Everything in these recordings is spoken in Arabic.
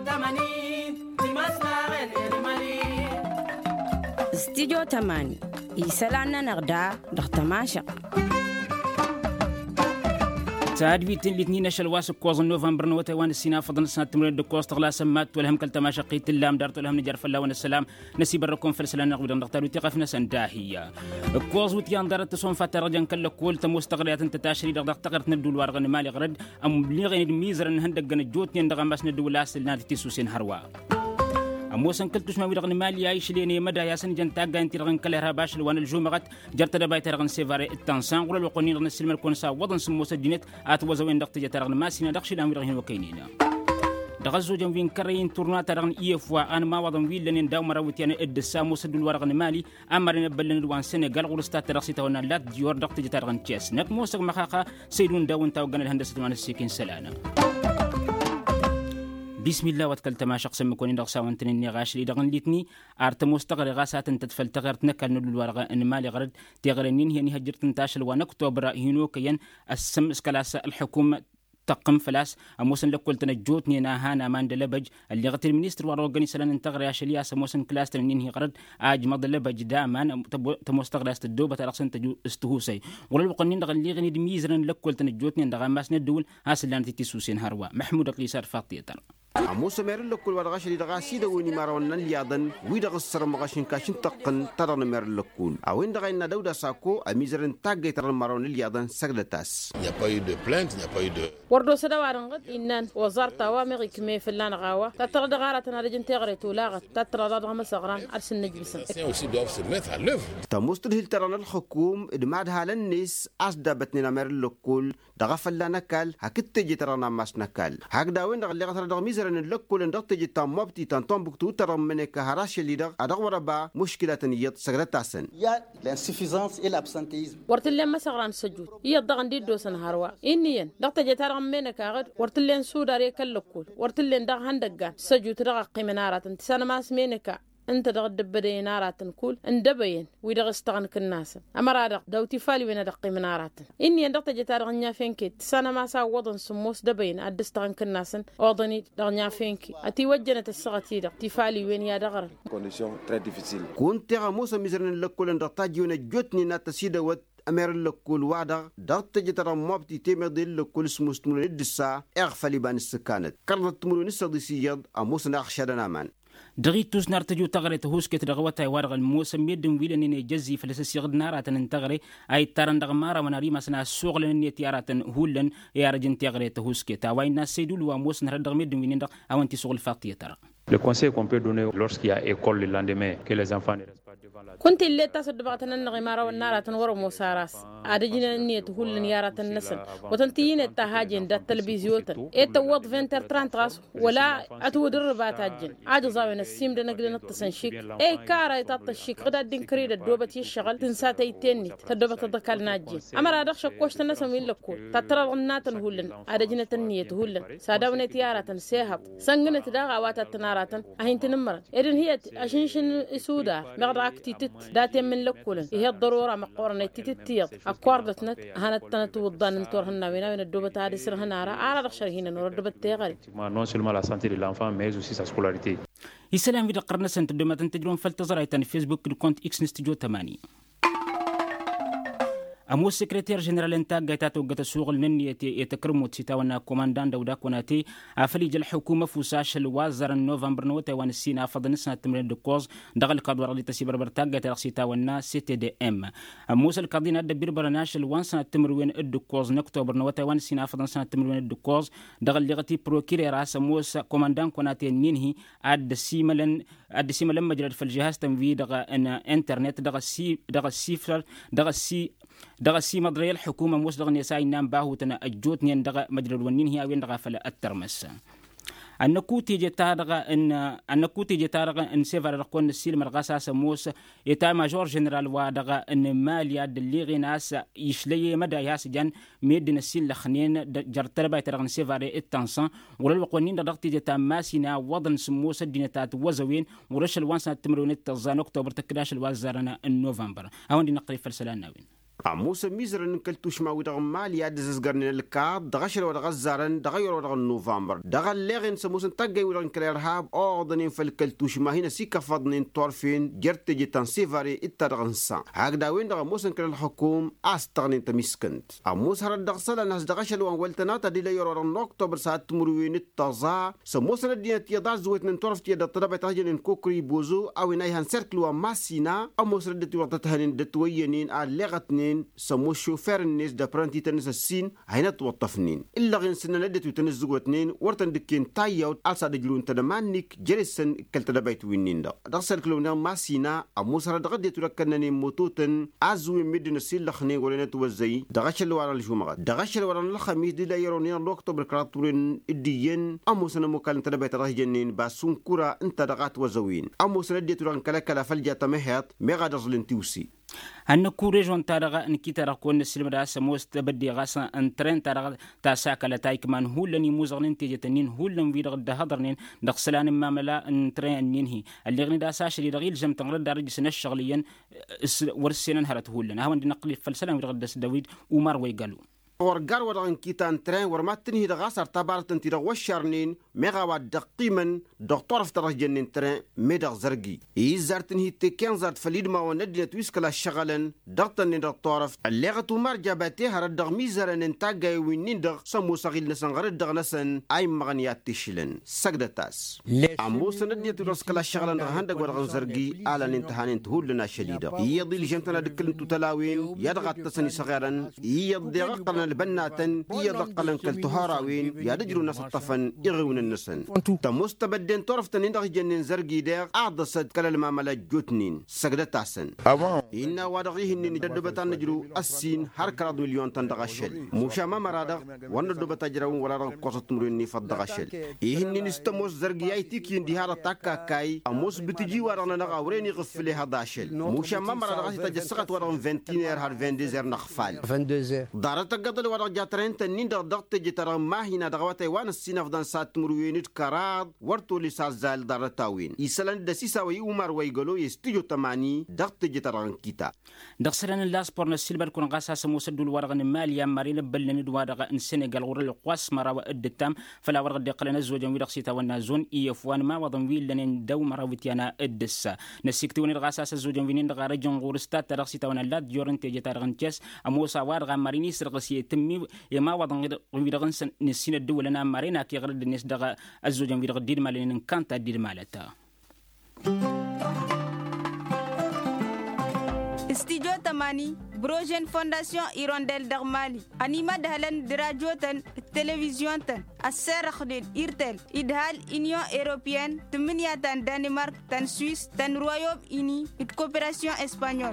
استديو تماني يسالنا نغدا دختماشق سعد بيتن الاثنين نشل واسق كوز نوفمبر نوتاوان السينا فضل سنة تمرين دكوز تغلا سمات ولهم كلتما شقيت اللام دارت ولهم نجار فلا السلام نسيب الركون فلسلان نغبر نختار وتقفنا سنداهية كوز وتيان دارت تصون فترة جن كل كول تمستغريات انت تاشري دغ تقرت ندول وارغن مالي غرد ام بليغين الميزر هندق جن جوتين دغ ماس ندول لاس نادي تيسوسين هروا أموسن كلتوش ما بيرغن مالي عايش ليني مدى ياسن جنتاقا انتي رغن كلها باش الوان الجومغت جرت دبايت رغن سيفاري التنسان ولا الوقونين رغن السلم الكونسا وضن سموسا جنت آتوزوين دقت جتا رغن ماسينا دقشي لهم رغن وكينين دغزو جنفين كرين تورنات رغن إيفوا أنا ما وضن ويل لنين داو مراوتيان إدسا موسدو الورغن مالي أمرين بلن الوان سنغال غرستات رغسيتا ونا لات ديور دقت جتا رغن تياس نك موسق مخاقا سيدون داون تاوغن الهندسة وان السيكين سلانا بسم الله وتكلت ما شخص مكونين دغسا وانتني غاش لي دغن ليتني ارت مستغر غاسات تدفل تغرت نكل نول الورغه ان مالي غرد تغرنين هي هجرت انتاشل وان اكتوبر هينو كين السم اسكلاس الحكومه تقم فلاس اموسن لكل تنجوتني ناهانا ماند لبج اللي غت المينستر وروغني سلان انتغر يا شليا سموسن كلاس تنين هي غرد اج مض لبج داما تمستغر استدوبه ترقسن تجو استهوسي ولا القنين دغ اللي غني دميزرن لكل تنجوتني دغ ماس ندول هاسلان تيسوسين هروا محمود قيصر فاطيتر عموس مير لكل ورغاش اللي دغاسي دوني مارون اليادن ويدغ السر مغاشين كاشين تقن ترن مير لكول اوين دغاينا دودا ساكو اميزرن تاغي ترن مارون اليادن سغلتاس Il n'y a pas eu de plainte, il n'y a pas eu de وردو سدوارن قد إنن وزارة وامغي كمية فلان غاوة تترى دغارة نارجن تغري تولاغت تترى دغ مسغران أرسل نجبسن Les aussi doivent se mettre à l'œuvre. تمستر هلترن الحكوم ادمادها للناس أسدا بتنينا مير لكول دغ فلان نكال هكت تجي ترنا ماس نكال هكذا وين دغ اللي غتر دغ ميزرن لكول ان دغ تجي تامبتي تانتون بكتو ترى منك هراش اللي دغ ادغ وربا مشكلة نيت سغلتاسن يا l'insuffisance et l'absentéisme ورتلين مسغران سجود يدغن دي دوسن هروا إنيين دغ تجي ترى منك غد ورتلين سوداري كلكول ورتلين دغ هندقان سجود دغ قيمنارات تسانا ماس منك انت دغ دبدي نارات كول اندبين ويدغ استغن كناس امر دغ دوتي فالي وين دغ قيمنارات اني دغ تجي ترى نيا فينكي تسانا ما سا وضن سموس دبين ادستغن كناس وضني دغ نيا فينكي اتي وجنت السغتي دغ تفالي وين يا دغر condition très difficile كنت موسى ميزرن لكول ان دغ تاجيون جوتني ناتسيدا ود أمير لكل وعدا دغت جتر مابتي تيمدل لكل سمستمون الدسا اغفلي بان السكانت كرلت تمرون السدسياد اموسنا اخشدنا مان دغيتوس نارتجو تغريت هوسكت دغوتا وارغ الموسم يدم ويلن جزي فلسس يغد نارات انتغري اي ترن دغمارا وناري مسنا السوغل نيتيارات هولن يا رجن تغريت هوسكت وين ناس سيدول وموسن هردغ ميدم وين دغ اونتي سوغل فاقتي ترى. Le conseil qu'on peut donner lorsqu'il y a école le lendemain, que les enfants ne restent pas devant la كنت اللي تصد بغتنا النغمارة والنارة تنور موساراس عادجنا النية تهول نيارة النسل وتنتيين التهاجين دا التلفزيون اتوض فينتر ترانتراس ولا اتود الربات هاجين عاجزاوين السيم دا نقل نتصنشيك اي كارا يتطشيك غدا الدين كريدة دوبة يشغل تنسات ايتيني تدوبة تدكال ناجين اما رادخ شكوش تنسا من لكول تترى الغنات هولن عادجنا النية هولن ساداونة تيارة سيهب سنغنة داغا واتا تنارات اهين تنمر اذن هي عشان سودا مغرعك تيتت داتين من لكولن هي الضرورة مقورنا تيتتيض أكواردتنا هانت تنتوضان انتورهن وين الدوبة هذه سرهن على رخشة هنا نردبت تغري non seulement la santé de l'enfant mais aussi sa scolarité. يسلام في قرن سنت دوما تنتجرون فلتزرايتن فيسبوك كونت اكس نستجو 8 أمو السكرتير جنرال انتاج جاتو جات السوق النني يتكرموا تسيتاونا كوماندان دودا كوناتي أفليج الحكومة فوساش الوازر نوفمبر نوتا وان السينا فضل نسنا تمرين دكوز دغل القدوار اللي تسيبر برتاج جات سيتاونا سيتي دي ام أموس القضية ندى بربرناش الوان سنة تمرين الدكوز نكتوبر نوتا وان السينا فضل نسنا تمرين الدكوز دغل لغتي بروكيري راس أموس كوماندان كوناتي نينهي عد سيملن مجرد في الجهاز تنفيذ دغ ان انترنت دغ سي مدري الحكومة موس دغ نساي نام باهو تنا أجوتني دغ مجرد ونين هي وين دغ فلا الترمس النكوتي جتارغ ان سيفر رقون السيل مرغاسا سموس يتا ماجور جنرال ودغ ان ماليا دليغي ناس يشلي مدى ياس جان ميدن السيل لخنين جرتربا ترغن سيفر التنسان ولا القوانين دغتي جتا ماسينا وضن سموس الدينتات وزوين ورش الوانسا تمرون التزان اكتوبر تكراش الوزارنا النوفمبر هون دي نقري فلسلان ناوين موسى ميزرن كلتوش ما ودغ ماليا دززغرن الكاد دغشر ودغ زارن دغير ودغ نوفمبر دغ لغن سموسن تاغي ودغ كليرهاب اوردن فالكلتوش ما هنا سيكا فضنين طرفين جرت جيتان سيفاري اتدغنسا هكذا وين دغ موسن كل الحكوم استغنين تمسكنت موسى هرد دغ سلا ناس دغشل وان ولتناتا دي ليور ودغ اكتوبر ساعه تمروين التزا سموسن الدين تيدا زوت من طرف تيدا طلبه تاجن كوكري بوزو او نايهان سيركلو ماسينا او موسى دتي وقتهن دتوينين لغتنين سمو شوفير الناس دابرانتي تنس السين هينا توطفنين إلا غين سنة لدت وتنزقوا اتنين ورتن دكين تايوت ألسا دجلون تدمانيك جريسن كالتدبايت وينين دا دغسل كلونا ماسينا أموسر دغدي تركنني موتوتن أزوي مدن السين لخني ولنا توزي دغشل ورا الجمعة دغشل ورا الخميس دي لا يرونين الوقت بركراتورين الديين أموسنا مكالن تدبايت راجنين باسون كورا انت دغات وزوين أموسنا دي تران كلا فلجا تمهات ميغا دزلن توسي أن كوريجون تارغا إن كتر كون السلم راس موست بدي غاسا أن ترين تارغا تاساك لتايك من هولني موزغنين تيجتنين هولن في رغد هضرنين دقسلان ما ملا أن ترين نينهي اللي غني داسا شري رغيل جم تنغرد دارج سنة الشغليا ورسينا هرت هولنا هون نقل فلسلام في رغد داويد ومار ويقالو ورقار ورغن كيتان ترين ورماتني دغاسر تبارتن تيرغ وشارنين ميغا دقيمن دكتور فترج جنين ترين ميدغ زرقي يزارتن هي تكين زارت فليد ما وندنا تويسكلا شغلن دغتن دكتور اللي غتو مرجباتي هردغ ميزرن انتاغاي وينين دغ سمو صغيل نسن غرد دغ نسن اي مغنيات تشلن سقدتاس اموس ندنا تويسكلا شغلن هندغ ورغن زرقي على الامتحان تهولنا شديده يضي جنتنا دكلن تلاوين يدغت تسني صغيرا يضي غقلن البناتن يضقلن كالتهاراوين يدجروا ناس الطفن يغيون النسن تمستبدين طرفتن اندغ جنين زرقي ديغ اعضصد كلا المعملة جوتنين سقدت عسن إنا وادغيه انني دبتان نجرو السين هركراد مليون تندغشل موشا ما مرادغ وانا دبتا جراون ولا رغ قصة مريني فدغشل إهني نستموس زرقي ايتيك يندهار تاكا كاي اموس بتجي ورانا نغاوريني غفلي هداشل موشا ما مرادغ تجسقت ورغم 20 هر 22 نخفال دارتا ورا جاترين تنين دغت جتر ما هنا دغواتي وان السين فدان سات مروينت كراد ورتو لسازال دارتاوين يسلان دسيسا وي عمر ويغلو يستيجو تماني دغت جتر كيتا دغسلان اللاس السيلبر كون غاسا سموسدول ورغن ماليا مارين بلن دوارغ ان سنغال ور القواس مرا ودتام فلا ورغ دقلنا زوجن ويدخسيتا ونازون ايفوان ما وضم ويل لن دو مراوتيانا ادسا نسيكتوني غاسا زوجن وينين دغارجن غورستا ترخسيتا ونلات جورن تيجتارغن تيس اموسا ورغ ماريني سرغسي تمي يما وضن ويدغن نسين الدول انا مارينا كي غرد الناس دغ الزوجن ويدغ دير مالين كانت دير مالتا Studio Tamani, Brogen Fondation Hirondelle d'Armali, Anima Dahlan de Radio Tan, Télévision Tan, Asser Khdin, Irtel, Idhal, Union Européenne, Teminia Tan, Danemark, Tan Suisse, Tan Royaume-Uni, et Coopération Espagnole.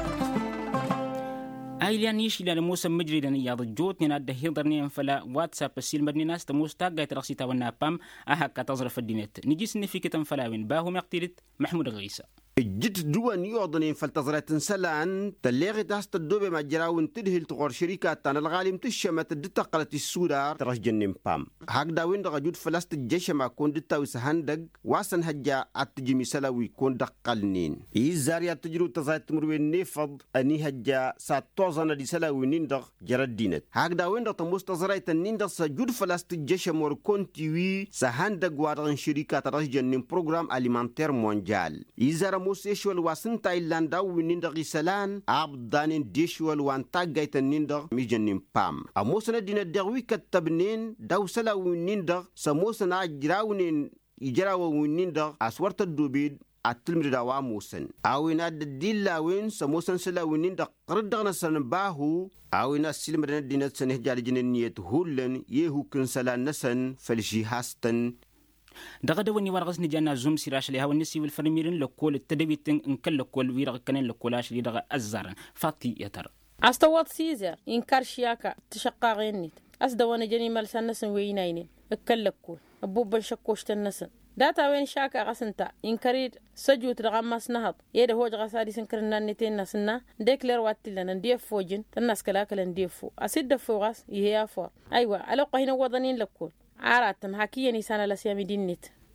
ايليان يشي لنا موسى مجري لنا ياض جوت نينا دهيضرني فلا واتساب السيل مدني ناس تموستا قايت رخصيتا والنابام اهاكا تظرف الدينات نجي سنفيكة فلاوين باهم يقتلت محمود غيسا جت دوان يوضنين فالتظرات سلان تلغي تاست الدوبة مع جراون تدهل تغور شركات تان الغالم تشمت الدتقلت السودار ترجنين بام هكذا وين دغجود فلست الجيش ما كون دتاوي سهندق واسن هجا اتجمي سلاوي كون دقلنين إزاريا تجرو تزايت مروين نفض أني هجا ساتوزانا دي سلاوي نندغ جرد دينت هكذا وين دغ تمستظرات نندغ سجود فلست الجيش مور كون تيوي سهندق وارغن شركات ترجنين بروغرام أليمانتير مونجال إزارا موسيشوال واسن تايلاندا ونندغ سلان عبدانين ديشوال وانتا جايتا نندغ ميجنين بام أموسنا دينا دغوي كتبنين داو سلا ونندغ سموسنا جراونين يجراو ونندغ أسورت الدوبيد التلميذ دوا موسن أوينا الديلا وين سموسن سلا ونندغ قردغنا سنباهو أوينا سلمرنا دينا سنهجال جنينية هولن يهو كنسلا نسن فلشي هاستن دغدا وني ورغس نجانا زوم سيراش لها ونسي والفرميرين لكول التدبيتن ان كل لكول ويرغ كنن لكولاش لي دغ الزارن فاتي يتر استوات سيزر انكار شياكا تشقاغينيت اسدوانا جني ملسنسن ويناينين اكلكول ابوب شكوش تنسن داتا وين شاكا غسنتا انكريد سجوت رغمس نهض يده هو غسادي سنكرنا نتين نسنا ديكلير واتلنا نديف فوجن الناس كلاكل نديفو اسد فوغاس يهيا فو ايوا على قهنا وضنين لكول عارتن حكيني سنه لسيامي دينيت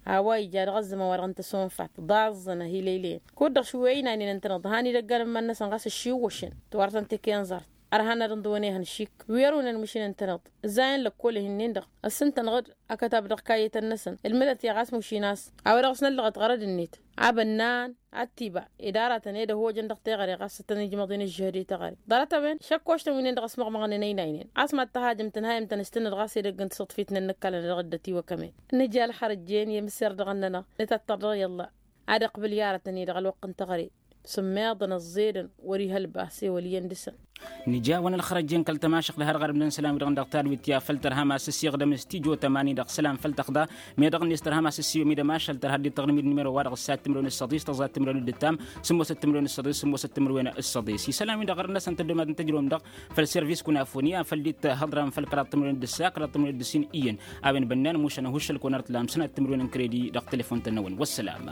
هواي جاد غزة ما ورغنت سون فات ضازنا هي ليلين كودر شوينا إن ننتنض هاني لقال ما الناس نغاس الشيوشن توارتن تكين زارت أرهانا رندوني هنشيك ويرونا المشين انتنض زين لكل هنندق السنت نغد أكتب رقاية النسن الملت يغاس مشيناس أو رغسنا اللغة غرد النيت عبنان عتيبا إدارة نيدا هو جندق تغري غاس تنجي مضين الجهري تغري دارتا بين شكوشت من ندق اسمع مغنيين نينين عاصمة التهاجم تنهايم تنستن الغاس يدقن صدفيتنا النكال لغدتي وكمان نجال حرجين يمسر دغننا نتطر يلا عاد قبل يارة نيدا الوقت تغري سماضن الزيدن وريها الباسي وليندسن نجا وانا الخرجين كل تماشق لهر غرب من سلام دغن دكتور ويتيا فلتر هما سسي غدم استيجو 80 دق سلام فلتخدا مي دغن يستر هما سسي مي دماشل تر هدي تغني نيميرو وارغ السات مليون الصديس تزات تمرون الدتام سمو 6 مليون الصديس سمو 6 مليون الصديس سلام دغ الناس انت دم تجرون دغ فالسيرفيس كنا فونيا فليت هضرا فالكرات مليون الدساك رات مليون الدسين اين ابن بنان موش انا هوش الكونرت لام سنه تمرون كريدي دغ تليفون تنون والسلام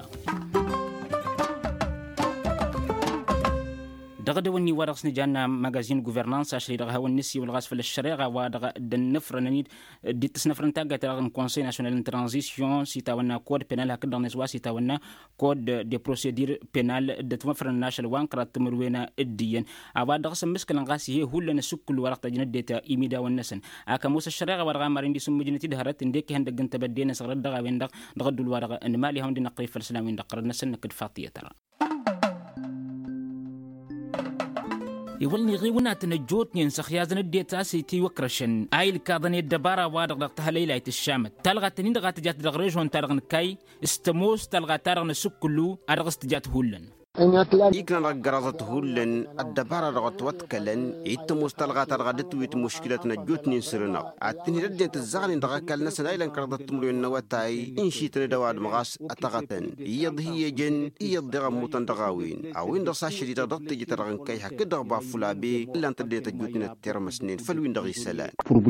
دغدوني ورقس نجانا ماغازين غوفرنانس اشري دغ هاون نسي والغاس في الشريعه ودغ النفر نيد دي تسنفر نتاغا تاغ كونسي ناسيونال ترانزيسيون سيتاونا كود بينال هكذا نسوا سيتاونا كود دي بروسيدير بينال دتمفر ناشل وان كرات مروينا الدين ابا دغ سمسكن غاسي هي هول نسكل ورق تجن ديتا ايميدا والنسن اكا موسى الشريعه ورغا مارين دي سمجنتي دهرت انديك هند غنت بدينا صغر دغ وين دغ دول ورغ ان مالي هم دي نقري في الاسلام وين دقر نسن كد فاطيه ترى يولني غيونا تنجوت ينسخ يازن الديتا سيتي وكرشن ايل كاظن الدبارة وادغ دغتها ليلة الشامت تلغى تنين دغا تجات دغريجون تارغن كاي استموس تلغى تارغن سكلو ارغس تجات هولن إيكنا رجرات هولن الدبارة رغت وتكلن يتموس تلغى ترغدت ويت مشكلتنا جوتني سرنا عتني ردت الزغل دغا كلنا سنايلن كردت تمرو النواتاي إن شيتني دواد مغاس أتغتن يضهي جن يضغ موتن دغاوين أو إن دغسا شديدة ضغط تجي ترغن كاي هكذا بافلابي إلا أنت ديت جوتني الترمسنين فلوين دغي سلان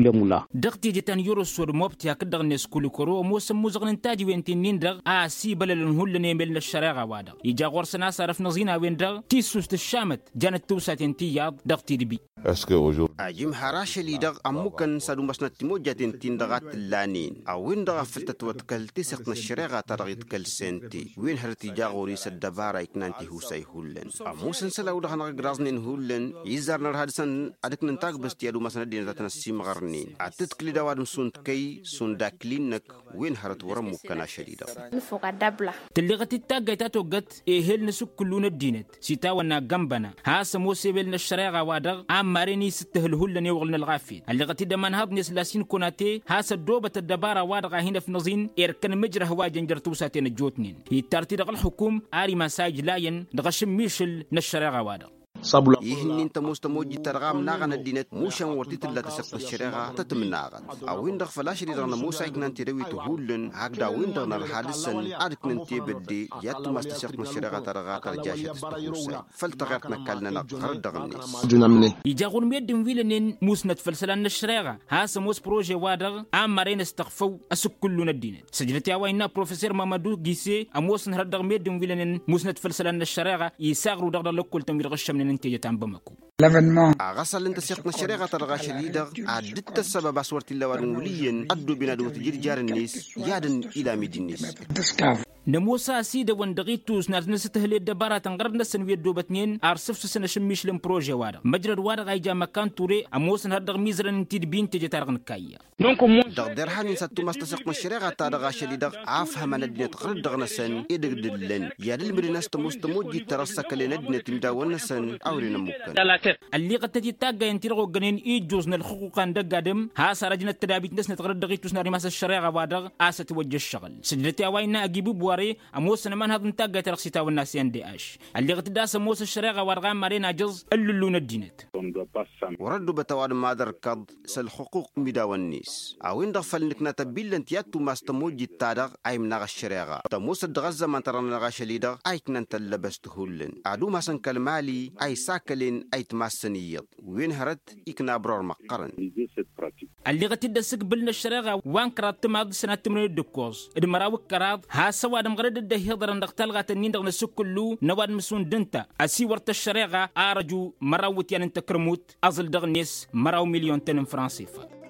دغتي جتان يورو سور موبتي هكذا نسكولو كرو موسم موزغن تاجي وينتين دغ سيبل الهولن يمل الشريعة وادا يجا غورسنا صار نزينا وين دغ تيسوس الشامت جانت توساتين تياض دغ تيربي أجيم حراش اللي دغ أموكن سادو مسنا تيموجاتين تين دغات اللانين أو وين دغ فلتت وتكل تسقنا الشريعة ترغيت كل سنتي وين هرتي جاغوريس الدبارة يكنانتي هو ساي هولن أموسن سلاو دغ نغرازنين هولن يزارنا الهادسن أدك ننتاق بستيادو مسنا دين ذاتنا السيمغرنين أتتكلي دواد مسونت كي سنداكلينك وين هرت ورموكنا شديدة نفوق الدبلة تلغت التاقة تاتوغت إيهل نسوك كلون الدينت سيتاونا جنبنا هاسا موسيبلنا الشريعة وادغ ماريني ستهلهلن يوغلن الغافين اللي غتي دمان هاد ناس لاسين كوناتي هاسا دوبة الدبارة وادغا هنا في نظين إركن مجره واجن جرتوساتين الجوتنين هي تارتي دغ الحكوم آري مساج لاين دغشم ميشل نشريعة وادغ يهني انت مستموجي ترغام ناغن الدينت موشا ورتيت لا تسق الشريعه تتمناغن او وين دغ فلاش دي دغ موسى كننتي روي تهولن هكذا وين دغ الحادثن ادك ننتي بدي يات ما تسق الشريعه ترغا ترجاشه تستوسا فلتغتنا كلنا غرد دغ الناس يجاغون ميدم ويلنين موسنت فلسلان الشريعه هاس موس بروجي وادغ مارين استغفو اسك كلنا الدينت سجلتي وين بروفيسور مامادو غيسي اموسن هردغ ميدم ويلنين موسنت فلسلان الشريعه يساغرو دغ لكل تمير غشم ننتي تنبمكو غسل انت سيقنا الشريعة ترغى شديدة عدت السبب أسورت اللوان وليا أدو بنادو تجير جار الناس يادن إلى ميد الناس نموسا سيدا وندغيتوس نارنسته لي الدبارة تنغرد نسن ويدو باتنين أرسف سنة شميش لن بروجي وارغ مجرد وارغ ايجا مكان توري أموسن هردغ ميزرن انتيد بين تجي تارغن كايا دغدر حانين ساتو مستسقنا الشريعة ترغى شديدة عافها من الدنيا تغرد دغنسن إدغ دلن يادل مريناس تموجي ترسك لندنة تمداون نسن أورينا ممكن اللي قد تتاقى ينتيرغو غنين إيجوز نالخقوقان دقادم هاسا رجنا التدابيت ناس نتغرد دغيتوس ناري ماسا الشريعة وادغ آسا توجه الشغل سجلتي أواينا أجيبو بواري أموسنا من هذا نتاقى ترخصيتا والناس يندياش اللي قد داس موسى الشريعة وارغام مارينا جز اللون الدينت وردوا بتواد مادر كض سالحقوق مداوى الناس أوين دغفل نكنا تبيل انتياتو ماستموجي التادغ أي مناغ الشريعة تموسى الدغزة من ترانا نغاش ليدغ أي كنان تلبستهولن عدو ماسن كالمالي أي ساكلين أي تماسنيط وين هرت إكنا برور مقرن اللي قد تدسك بلنا الشريعة وان كرات تماد سنة تمرين الدكوز المراوك كرات هاسا وادم غرد الدهيضر اندغتال غاتنين دغنا سكلو نواد مسون دنتا أسي ورت الشريعة آرجو مراوت يعني انت كرموت أزل دغنيس مراو مليون تنم فرنسيفا